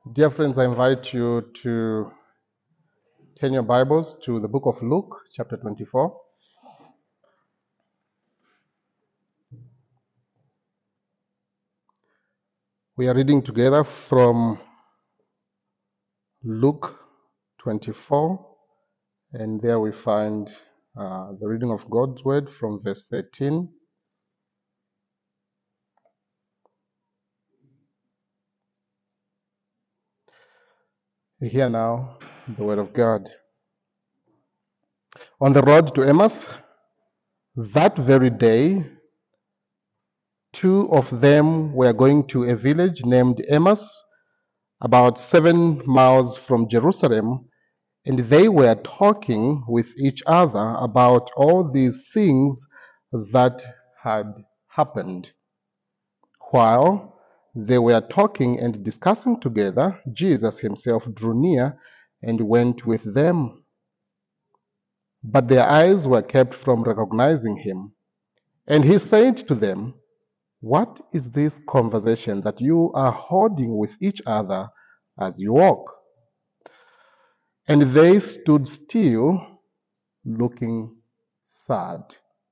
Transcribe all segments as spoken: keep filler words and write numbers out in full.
Dear friends, I invite you to turn your Bibles to the book of Luke, chapter twenty-four. We are reading together from Luke twenty-four, and there we find uh, the reading of God's word from verse thirteen. Hear now the word of God. On the road to Emmaus, that very day, two of them were going to a village named Emmaus, about seven miles from Jerusalem, and they were talking with each other about all these things that had happened. While they were talking and discussing together, Jesus himself drew near and went with them. But their eyes were kept from recognizing him. And he said to them, "What is this conversation that you are holding with each other as you walk?" And they stood still, looking sad.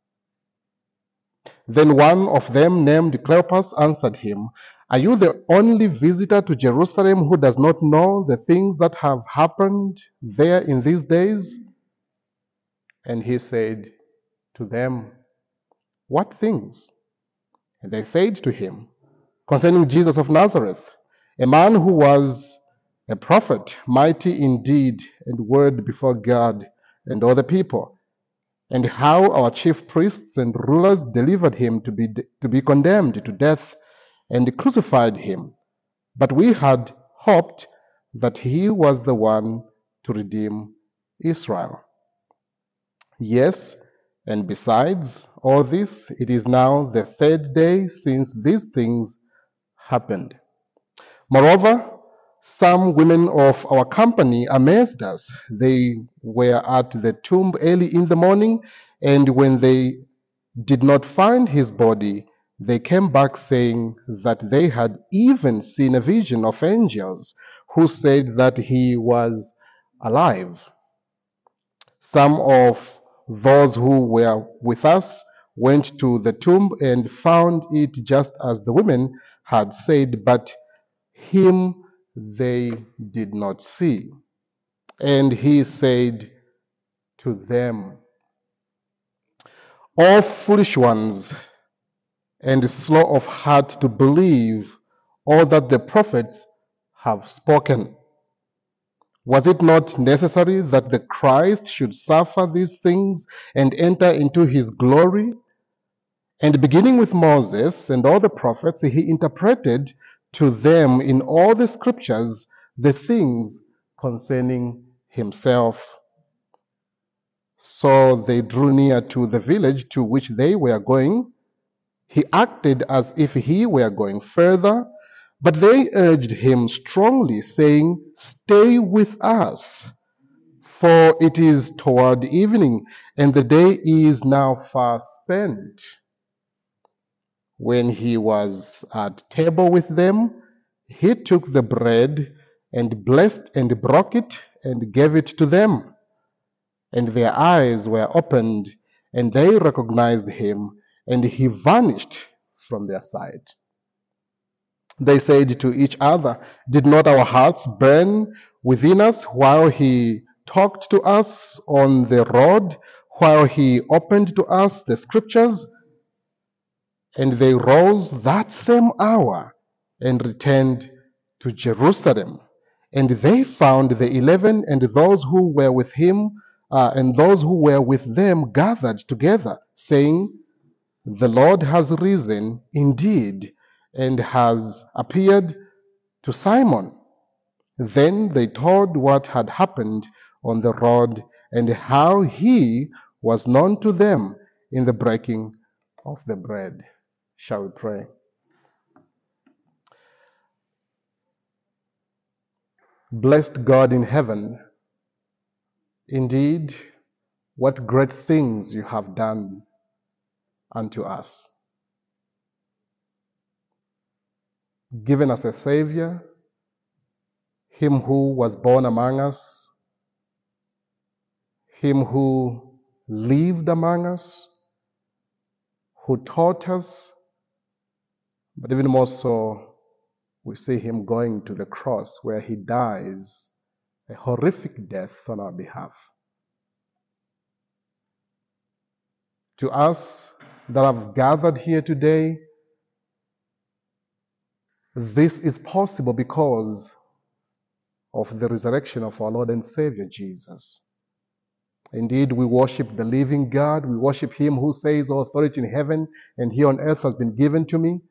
Then one of them, named Cleopas, answered him, "Are you the only visitor to Jerusalem who does not know the things that have happened there in these days?" And he said to them, "What things?" And they said to him, "Concerning Jesus of Nazareth, a man who was a prophet, mighty in deed and word before God and all the people, and how our chief priests and rulers delivered him to be, to be condemned to death and crucified him. But we had hoped that he was the one to redeem Israel. Yes, and besides all this, it is now the third day since these things happened. Moreover, some women of our company amazed us. They were at the tomb early in the morning, and when they did not find his body, they came back saying that they had even seen a vision of angels who said that he was alive. Some of those who were with us went to the tomb and found it just as the women had said, but him they did not see. And he said to them, "O foolish ones, and slow of heart to believe all that the prophets have spoken. Was it not necessary that the Christ should suffer these things and enter into his glory?" And beginning with Moses and all the prophets, he interpreted to them in all the scriptures the things concerning himself. So they drew near to the village to which they were going. He acted as if he were going further, but they urged him strongly, saying, "Stay with us, for it is toward evening, and the day is now far spent." When he was at table with them, he took the bread and blessed and broke it and gave it to them. And their eyes were opened, and they recognized him, and he vanished from their sight. They said to each other, "Did not our hearts burn within us while he talked to us on the road, while he opened to us the scriptures?" And they rose that same hour and returned to Jerusalem. And they found the eleven and those who were with him, uh, and those who were with them gathered together, saying, "The Lord has risen indeed and has appeared to Simon." Then they told what had happened on the road and how he was known to them in the breaking of the bread. Shall we pray? Blessed God in heaven, indeed, what great things you have done unto us. Given us a Savior, him who was born among us, him who lived among us, who taught us, but even more so, we see him going to the cross where he dies a horrific death on our behalf. To us that have gathered here today, this is possible because of the resurrection of our Lord and Savior Jesus. Indeed, we worship the living God. We worship him who says, all authority in heaven and here on earth has been given to me.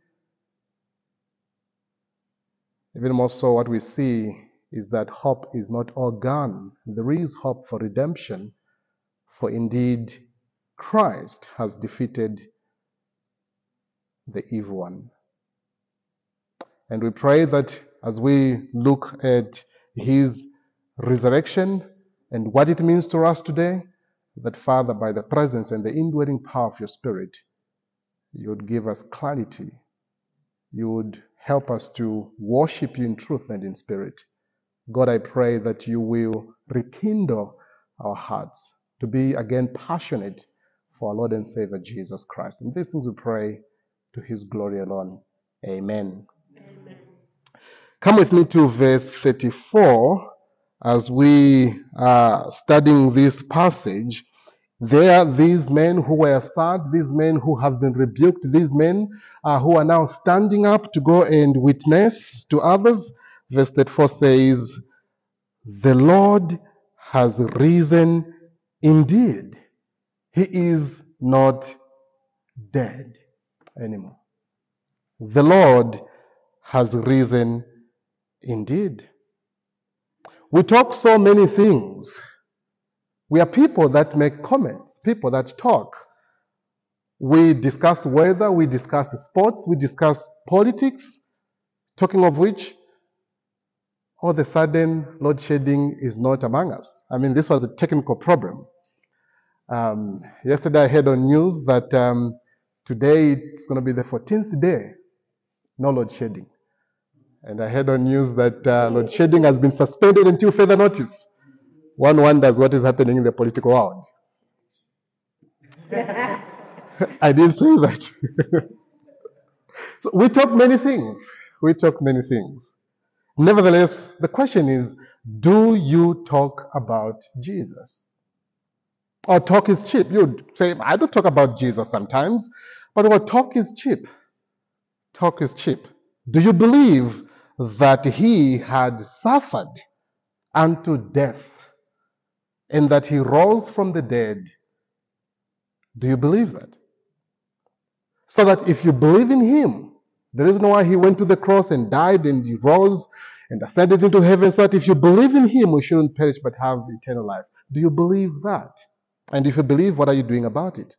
Even more so, what we see is that hope is not all gone. There is hope for redemption, for indeed Christ has defeated the evil one. And we pray that as we look at his resurrection and what it means to us today, that Father, by the presence and the indwelling power of your Spirit, you would give us clarity. You would help us to worship you in truth and in spirit. God, I pray that you will rekindle our hearts to be again passionate for our Lord and Savior Jesus Christ. And these things we pray to his glory alone. Amen. Amen. Come with me to verse thirty-four as we are studying this passage. There, these men who were sad, these men who have been rebuked, these men uh, who are now standing up to go and witness to others. Verse thirty-four says, the Lord has risen indeed. He is not dead anymore. The Lord has risen indeed. We talk so many things. We are people that make comments, people that talk. We discuss weather, we discuss sports, we discuss politics, talking of which, all of a sudden, load shedding is not among us. I mean, this was a technical problem. Um, yesterday I heard on news that um, today it's going to be the fourteenth day, no load shedding. And I heard on news that uh, load shedding has been suspended until further notice. One wonders what is happening in the political world. I didn't say that. So we talk many things. We talk many things. Nevertheless, the question is, do you talk about Jesus? Or talk is cheap. You'd say, I do talk about Jesus sometimes, but what talk is cheap. Talk is cheap. Do you believe that he had suffered unto death and that he rose from the dead? Do you believe that? So that if you believe in him, the reason why he went to the cross and died and he rose and ascended into heaven, so that if you believe in him, we shouldn't perish but have eternal life. Do you believe that? And if you believe, what are you doing about it?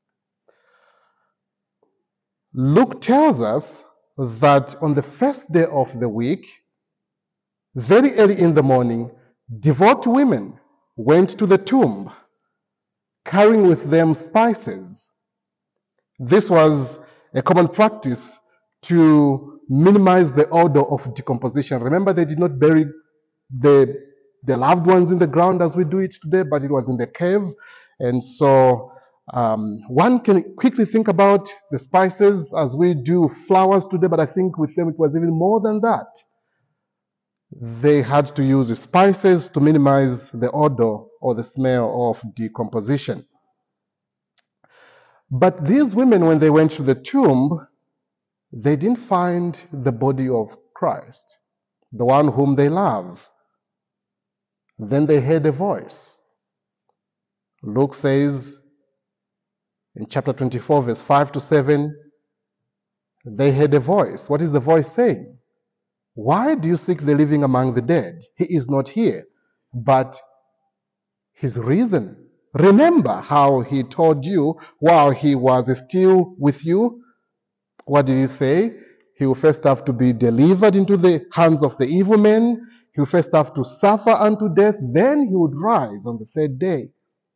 Luke tells us that on the first day of the week, very early in the morning, devout women went to the tomb, carrying with them spices. This was a common practice to minimize the odor of decomposition. Remember, they did not bury the, the loved ones in the ground as we do it today, but it was in the cave. And so um, one can quickly think about the spices as we do flowers today, but I think with them it was even more than that. They had to use the spices to minimize the odor or the smell of decomposition. But these women, when they went to the tomb, they didn't find the body of Christ, the one whom they love. Then they heard a voice. Luke says in chapter twenty-four, verse five to seven, they heard a voice. What is the voice saying? Why do you seek the living among the dead? He is not here, but he's risen. Remember how he told you while he was still with you. What did he say? He will first have to be delivered into the hands of the evil men. He will first have to suffer unto death. Then he would rise on the third day.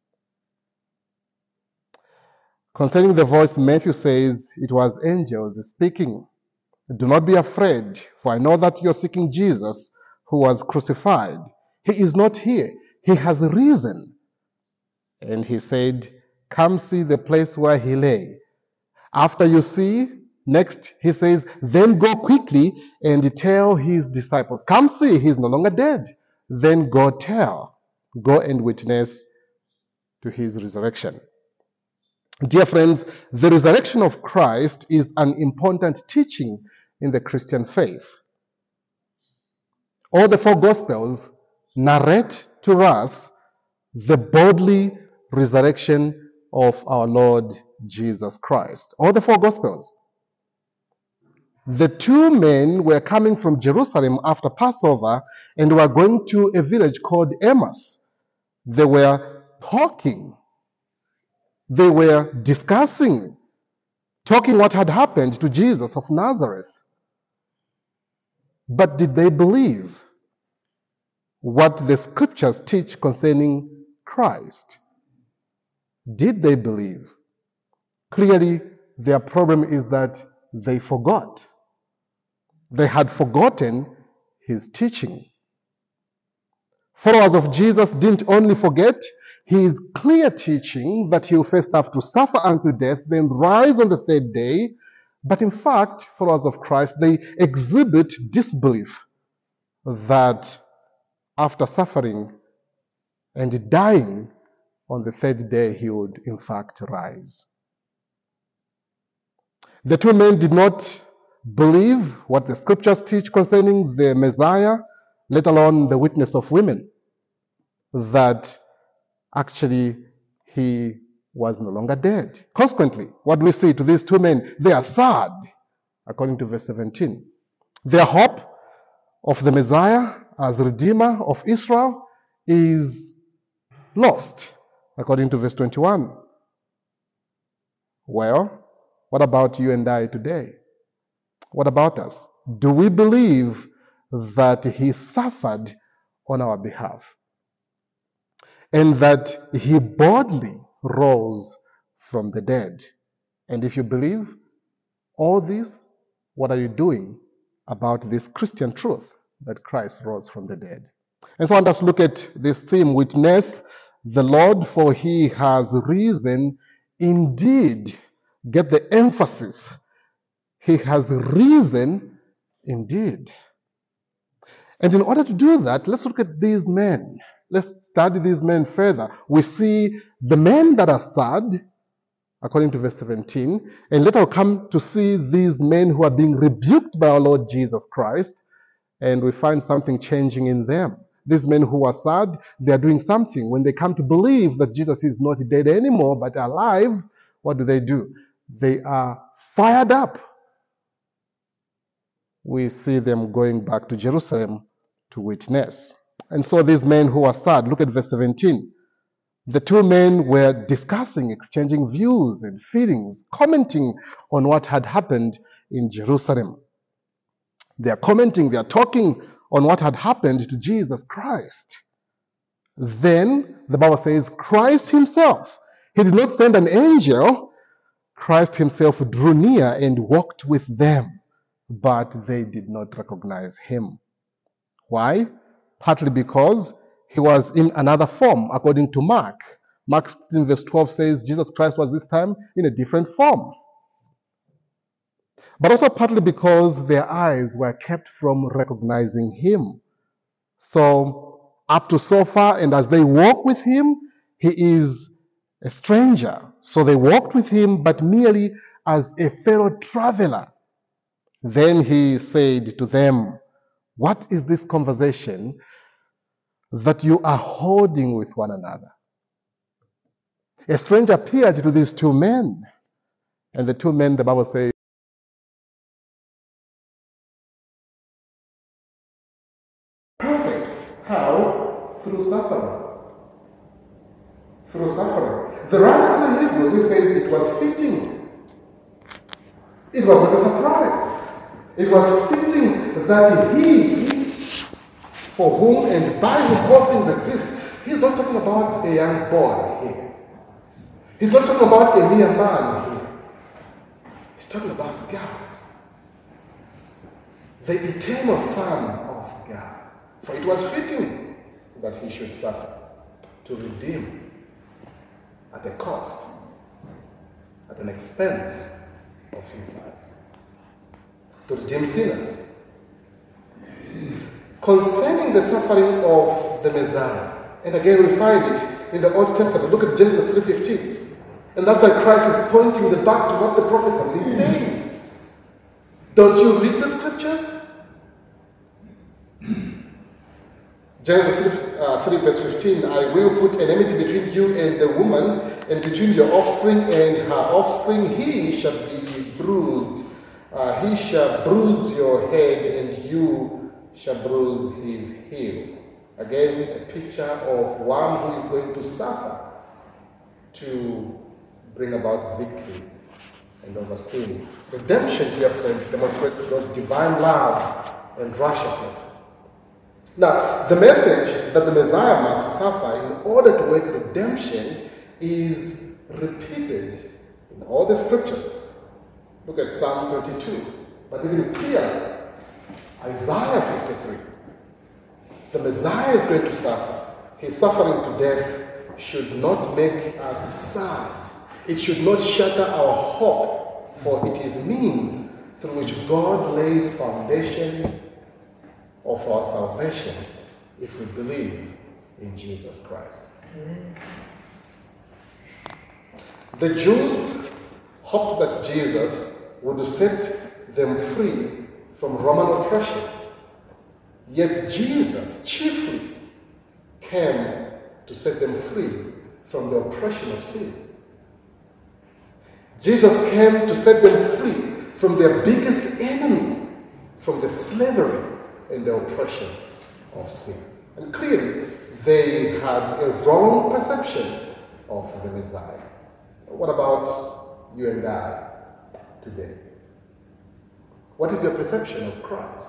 Concerning the voice, Matthew says it was angels speaking. Do not be afraid, for I know that you're seeking Jesus who was crucified. He is not here. He has risen. And he said, come see the place where he lay. After you see, next he says, then go quickly and tell his disciples. Come see, he's no longer dead. Then go tell, go and witness to his resurrection. Dear friends, the resurrection of Christ is an important teaching in the Christian faith. All the four Gospels narrate to us the bodily resurrection of our Lord Jesus Christ. All the four Gospels. The two men were coming from Jerusalem after Passover and were going to a village called Emmaus. They were talking. They were discussing, talking what had happened to Jesus of Nazareth. But did they believe what the scriptures teach concerning Christ? Did they believe? Clearly, their problem is that they forgot. They had forgotten his teaching. Followers of Jesus didn't only forget his clear teaching that he will first have to suffer unto death, then rise on the third day, but in fact, followers of Christ, they exhibit disbelief that after suffering and dying on the third day, he would in fact rise. The two men did not believe what the scriptures teach concerning the Messiah, let alone the witness of women, that actually he was no longer dead. Consequently, what do we say to these two men? They are sad, according to verse seventeen. Their hope of the Messiah as Redeemer of Israel is lost, according to verse twenty-one. Well, what about you and I today? What about us? Do we believe that he suffered on our behalf and that he boldly rose from the dead? And if you believe all this, what are you doing about this Christian truth that Christ rose from the dead? And so I want us to look at this theme, witness the Lord, for he has risen indeed. Get the emphasis. He has risen indeed. And in order to do that, let's look at these men. Let's study these men further. We see the men that are sad, according to verse seventeen, and later we'll come to see these men who are being rebuked by our Lord Jesus Christ, and we find something changing in them. These men who are sad, they are doing something. When they come to believe that Jesus is not dead anymore, but alive, what do they do? They are fired up. We see them going back to Jerusalem to witness. And so these men who are sad, look at verse seventeen. The two men were discussing, exchanging views and feelings, commenting on what had happened in Jerusalem. They are commenting, they are talking on what had happened to Jesus Christ. Then the Bible says, Christ himself, he did not send an angel, Christ himself drew near and walked with them, but they did not recognize him. Why? Partly because he was in another form, according to Mark. Mark sixteen verse twelve says Jesus Christ was this time in a different form. But also partly because their eyes were kept from recognizing him. So up to so far, and as they walk with him, he is a stranger. So they walked with him, but merely as a fellow traveler. Then he said to them, what is this conversation that you are holding with one another? A stranger appeared to these two men, and the two men, the Bible says, perfect. How? Through suffering. Through suffering. The writer of the Hebrews, he says it was fitting. It was not a surprise. It was fitting that he, for whom and by whom all things exist, he's not talking about a young boy here. He's not talking about a mere man here. He's talking about God, the eternal Son of God. For it was fitting that he should suffer to redeem at a cost, at an expense of his life, to redeem sinners. Concerning the suffering of the Messiah, and again we find it in the Old Testament. Look at Genesis three fifteen. And that's why Christ is pointing the back to what the prophets have been saying. Don't you read the scriptures? Genesis three, uh, three verse fifteen, I will put an enmity between you and the woman, and between your offspring and her offspring. He shall be bruised. Uh, he shall bruise your head, and you shall bruise his heel. Again, a picture of one who is going to suffer to bring about victory and over sin. Redemption, dear friends, demonstrates God's divine love and righteousness. Now, the message that the Messiah must suffer in order to work redemption is repeated in all the scriptures. Look at Psalm twenty-two, but even clearer, Isaiah fifty-three. The Messiah is going to suffer. His suffering to death should not make us sad. It should not shatter our hope, for it is means through which God lays foundation of our salvation if we believe in Jesus Christ. Amen. The Jews hoped that Jesus would set them free from Roman oppression. Yet Jesus chiefly came to set them free from the oppression of sin. Jesus came to set them free from their biggest enemy, from the slavery and the oppression of sin. And clearly, they had a wrong perception of the Messiah. What about you and I today? What is your perception of Christ?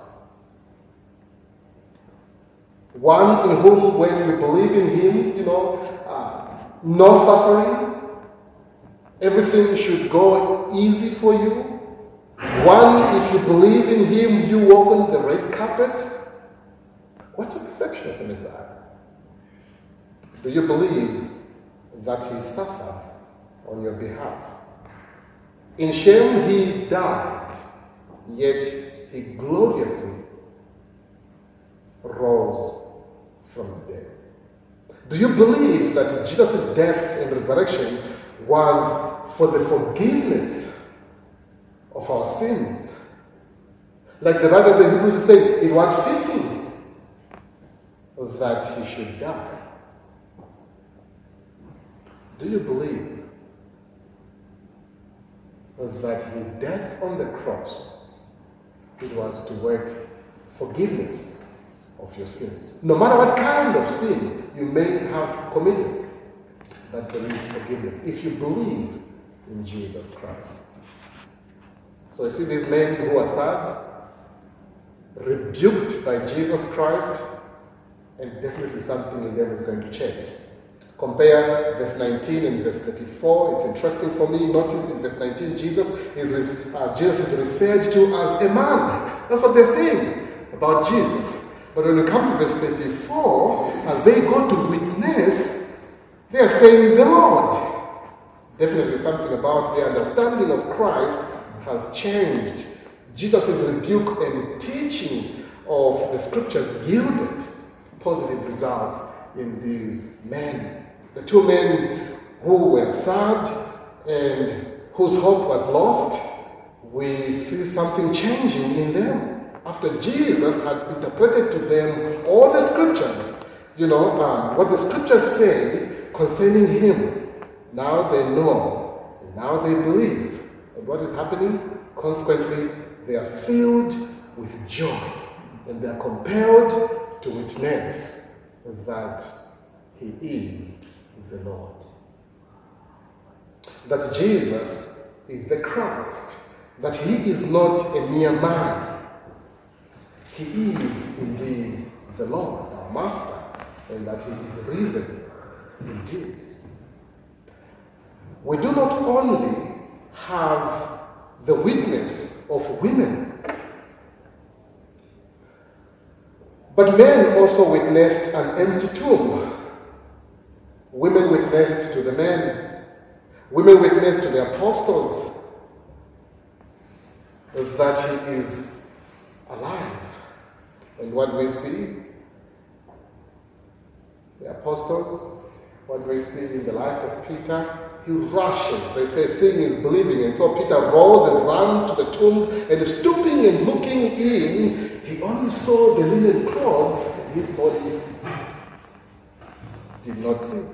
One in whom, when you believe in him, you know, uh, no suffering, everything should go easy for you. One, if you believe in him, you walk on the red carpet. What's your perception of the Messiah? Do you believe that he suffered on your behalf? In shame he died, yet he gloriously rose from the dead. Do you believe that Jesus' death and resurrection was for the forgiveness of our sins? Like the writer of the Hebrews is saying, it was fitting that he should die. Do you believe that his death on the cross, it was to work forgiveness of your sins? No matter what kind of sin you may have committed, that there is forgiveness if you believe in Jesus Christ. So you see these men who are sad, rebuked by Jesus Christ, and definitely something in them is going to change. Compare verse nineteen and verse thirty-four. It's interesting for me. Notice in verse nineteen, Jesus is, uh, Jesus is referred to as a man. That's what they're saying about Jesus. But when you come to verse thirty-four, as they go to witness, they are saying the Lord. Definitely something about their understanding of Christ has changed. Jesus' rebuke and teaching of the scriptures yielded positive results in these men. The two men who were sad and whose hope was lost, we see something changing in them. After Jesus had interpreted to them all the scriptures, you know, um, what the scriptures say concerning him, now they know, and now they believe. And what is happening? Consequently, they are filled with joy, and they are compelled to witness that he is the Lord. That Jesus is the Christ. That he is not a mere man. He is indeed the Lord, our Master, and that he is risen indeed. We do not only have the witness of women, But men also witnessed an empty tomb. Women witnessed to the men. Women witnessed to the apostles that he is alive. And what we see, the apostles, what we see in the life of Peter, he rushes. They say seeing is believing. And so Peter rose and ran to the tomb, and stooping and looking in, he only saw the linen clothes, and his body did not see.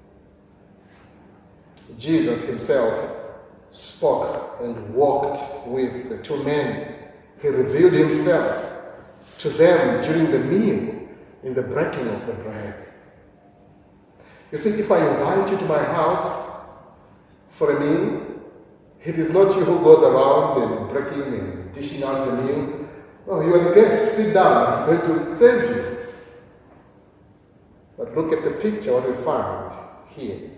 Jesus himself spoke and walked with the two men. He revealed himself to them during the meal, in the breaking of the bread. You see, if I invite you to my house for a meal, it is not you who goes around and breaking and dishing out the meal. No, you are the guest. Sit down. I'm going to serve you. But look at the picture, what we find here.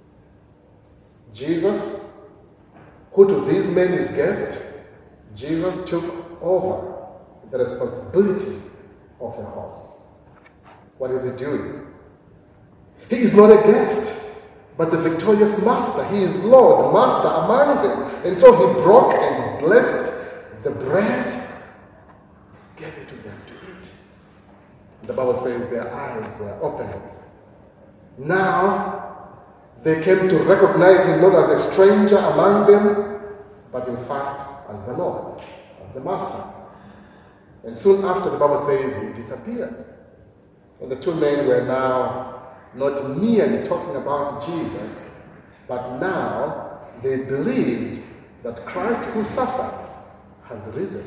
Jesus, who to these men is guest, Jesus took over the responsibility of the host. What is he doing? He is not a guest, but the victorious master. He is Lord, master among them. And so he broke and blessed the bread, gave it to them to eat. And the Bible says their eyes were opened. Now they came to recognize him not as a stranger among them, but in fact as the Lord, as the master. And soon after, the Bible says he disappeared. And the two men were now not merely talking about Jesus, but now they believed that Christ who suffered has risen.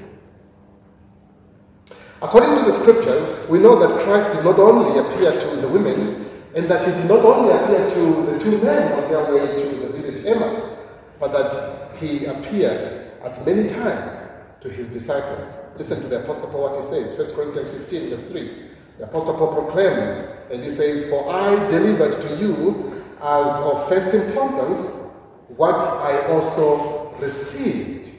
According to the scriptures, we know that Christ did not only appear to the women, and that he did not only appear to the two men on their way to the village Emmaus, but that he appeared at many times to his disciples. Listen to the Apostle Paul, what he says, First Corinthians fifteen, verse three. The Apostle Paul proclaims, and he says, "For I delivered to you as of first importance what I also received,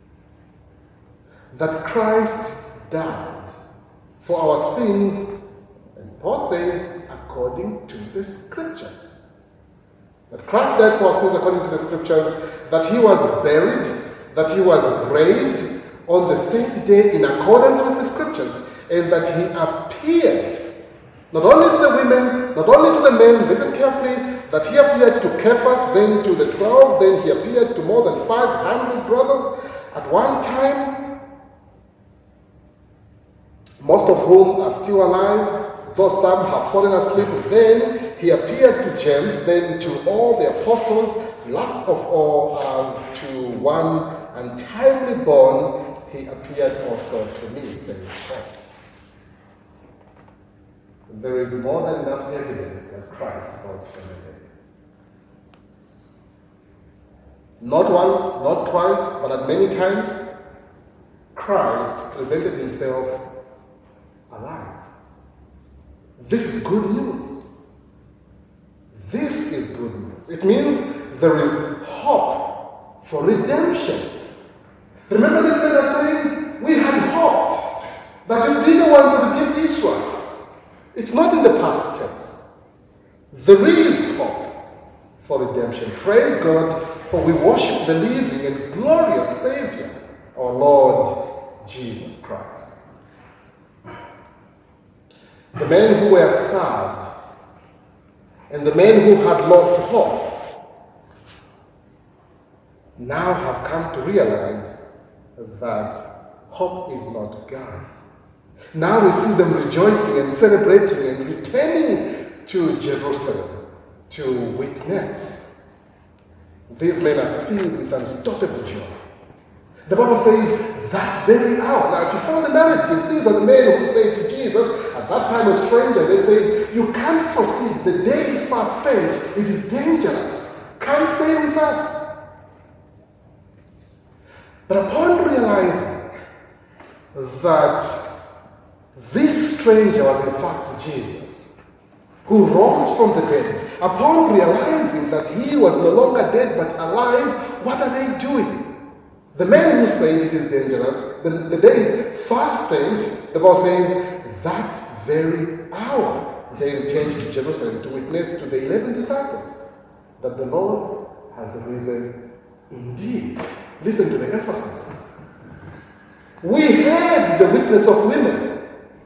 that Christ died for our sins," and Paul says, according to the scriptures. That Christ died for our sins according to the scriptures, that he was buried, that he was raised on the third day in accordance with the scriptures, and that he appeared not only to the women, not only to the men, listen carefully, that he appeared to Cephas, then to the twelve, then he appeared to more than five hundred brothers at one time, most of whom are still alive, though some have fallen asleep. Then he appeared to James, then to all the apostles, last of all as to one untimely born, he appeared also to me, says Paul. There is more than enough evidence that Christ rose from the dead. Not once, not twice, but at many times, Christ presented himself alive. This is good news. This is good news. It means there is hope for redemption. Remember this thing I saying? We had hoped that you'd be the one to redeem Israel. It's not in the past tense. There is hope for redemption. Praise God, for we worship the living and glorious Savior, our Lord Jesus Christ. The men who were sad and the men who had lost hope now have come to realize that hope is not gone. Now we see them rejoicing and celebrating and returning to Jerusalem to witness. These men are filled with unstoppable joy. The Bible says that very hour. Now, if you follow the narrative, these are the men who say to Jesus, at that time a stranger, they say, "You can't proceed. The day is fast spent. It is dangerous. Come stay with us." But upon realizing that this stranger was in fact Jesus, who rose from the dead, upon realizing that he was no longer dead but alive, what are they doing? The men who say it is dangerous, the, the day is fast spent, the Bible says, that very hour they returned to Jerusalem to witness to the eleven disciples that the Lord has risen indeed. Listen to the emphasis. We heard the witness of women,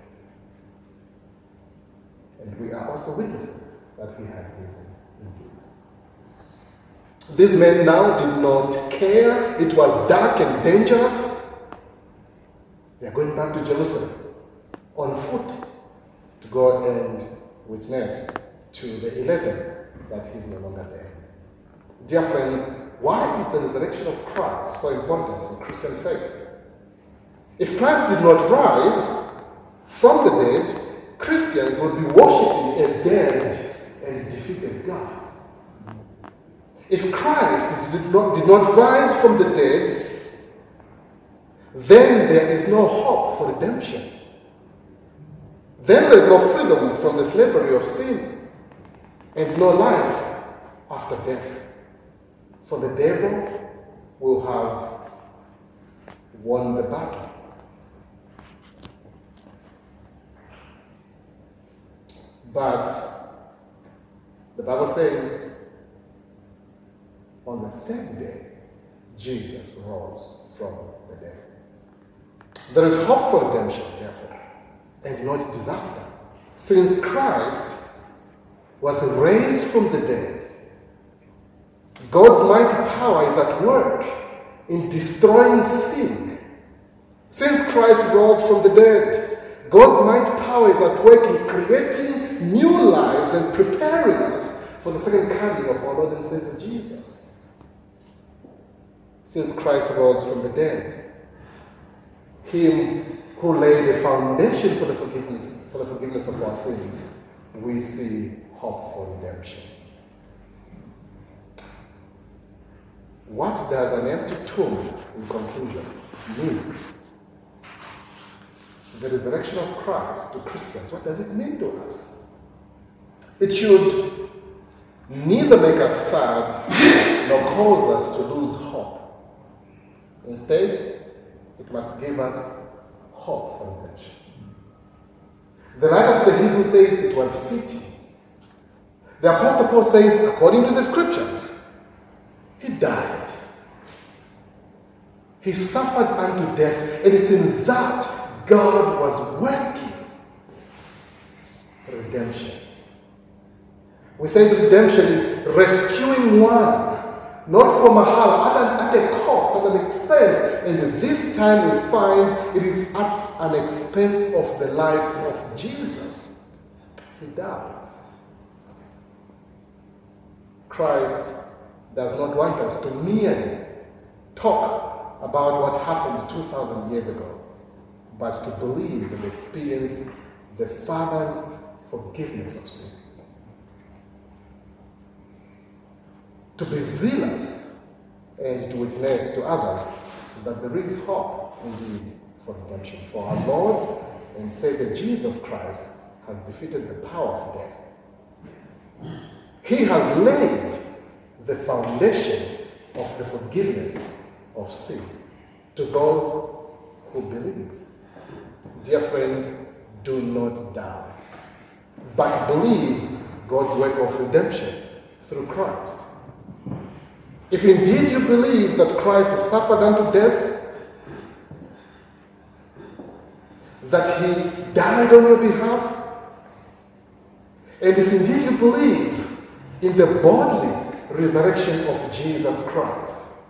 and we are also witnesses that he has risen indeed. These men now did not care. It was dark and dangerous. They are going back to Jerusalem on foot to go and witness to the eleven that he is no longer there. Dear friends, why is the resurrection of Christ so important in Christian faith? If Christ did not rise from the dead, Christians would be worshipping a dead and defeated God. If Christ did not, did not rise from the dead, then there is no hope for redemption. Then there is no freedom from the slavery of sin and no life after death. For the devil will have won the battle. But the Bible says, on the third day, Jesus rose from the dead. There is hope for redemption, therefore, and not disaster. Since Christ was raised from the dead, God's mighty power is at work in destroying sin. Since Christ rose from the dead, God's mighty power is at work in creating new lives and preparing us for the second coming of our Lord and Savior Jesus. Since Christ rose from the dead, him who laid a foundation for the forgiveness, for the forgiveness of our sins, we see hope for redemption. What does an empty tomb, in conclusion, mean? The resurrection of Christ to Christians, what does it mean to us? It should neither make us sad nor cause us to lose hope. Instead, it must give us hope for redemption. The writer of the Hebrews says it was fitting. The Apostle Paul says, according to the scriptures, he died. He suffered unto death, and it's in that God was working redemption. We say that redemption is rescuing one, not from a harm, at, at a cost, at an expense. And this time we find it is at an expense of the life of Jesus. He died. Christ does not want us to merely talk about what happened two thousand years ago, but to believe and experience the Father's forgiveness of sin. To be zealous and to witness to others that there is hope indeed for redemption. For our Lord and Savior Jesus Christ has defeated the power of death. He has laid the foundation of the forgiveness of sin to those who believe. Dear friend, do not doubt, but believe God's work of redemption through Christ. If indeed you believe that Christ suffered unto death, that he died on your behalf, and if indeed you believe in the bodily resurrection of Jesus Christ,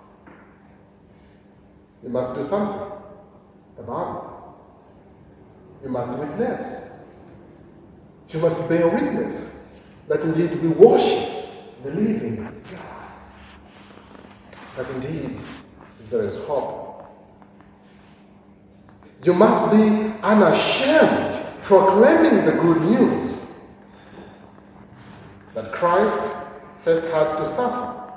you must do something about it. You must witness. You must bear witness that indeed we worship the living God. That indeed there is hope. You must be unashamed proclaiming the good news that Christ first had to suffer.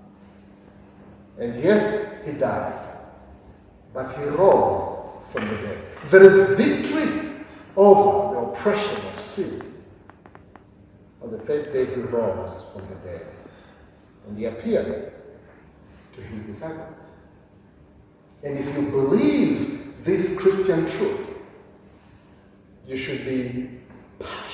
And yes, he died, but he rose from the dead. There is victory over the oppression of sin. On the third day, he rose from the dead, and he appeared to his disciples. And if you believe this Christian truth, you should be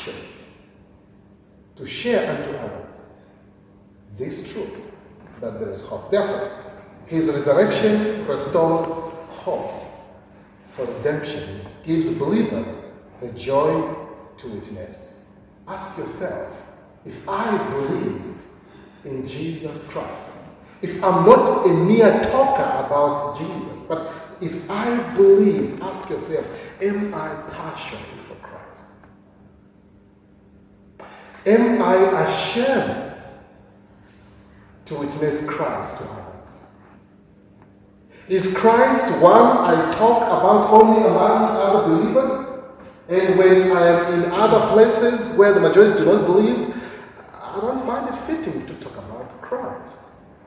passionate to share unto others this truth, that there is hope. Therefore, his resurrection restores hope for redemption. It gives believers the joy to witness. Ask yourself, if I believe in Jesus Christ, if I'm not a mere talker about Jesus, but if I believe, ask yourself, am I passionate for Christ? Am I ashamed to witness Christ to others? Is Christ one I talk about only among other believers? And when I am in other places where the majority do not believe, I don't find it fitting to talk about Christ.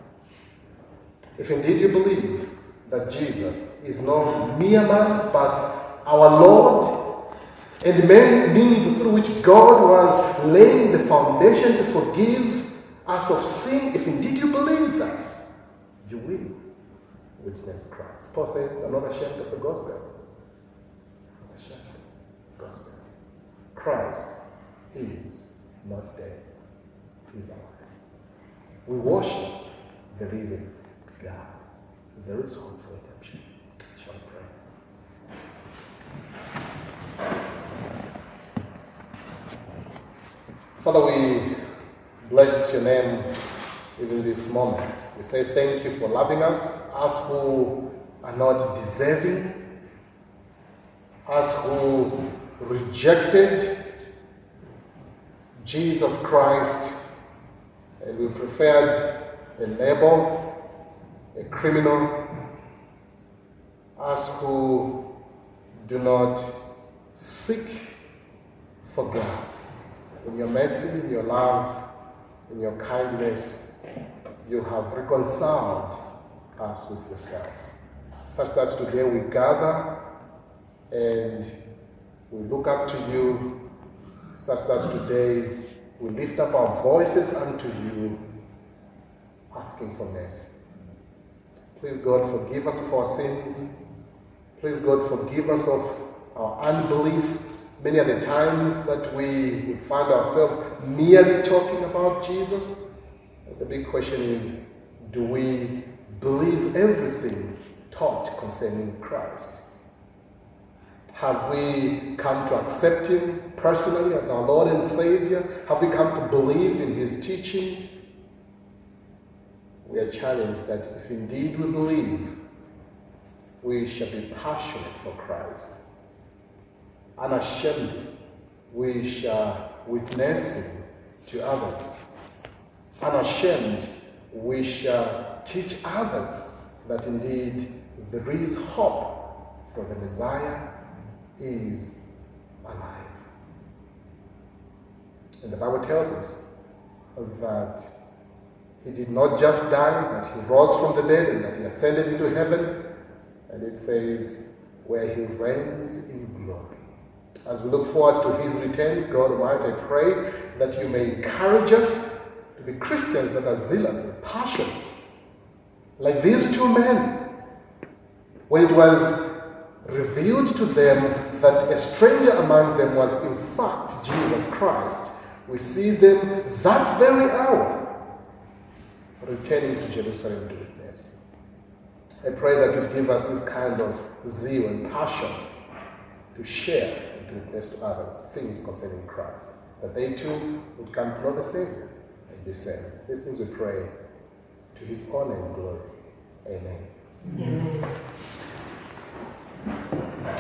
If indeed you believe that Jesus is no mere man, but our Lord, and the main means through which God was laying the foundation to forgive us of sin, if indeed you believe that, you will witness Christ. Paul says, I'm not ashamed of the gospel. I'm ashamed of the gospel. Christ is not dead. He is alive. We worship the living God. There is hope for redemption. Shall we pray? Father, we bless your name even this moment. We say thank you for loving us, us who are not deserving, us who rejected Jesus Christ, and we preferred a label, a criminal, us who do not seek for God. In your mercy, in your love, in your kindness, you have reconciled us with yourself, such that today we gather and we look up to you, such that today we lift up our voices unto you, asking for mercy. Please, God, forgive us of our sins. Please, God, forgive us of our unbelief. Many are the times that we would find ourselves merely talking about Jesus. And the big question is, do we believe everything taught concerning Christ? Have we come to accept him personally as our Lord and Savior? Have we come to believe in his teaching? We are challenged that if indeed we believe, we shall be passionate for Christ. Unashamed, we shall witness him to others. Unashamed, we shall teach others that indeed there is hope, for the Messiah is alive. And the Bible tells us that he did not just die, but he rose from the dead and that he ascended into heaven. And it says, where he reigns in glory. As we look forward to his return, God Almighty, I pray that you may encourage us to be Christians that are zealous and passionate. Like these two men, when it was revealed to them that a stranger among them was in fact Jesus Christ, we see them that very hour returning to Jerusalem to witness. I pray that you give us this kind of zeal and passion to share and to witness to others things concerning Christ, that they too would come to know the Savior and be saved. These things we pray to his honor and glory. Amen.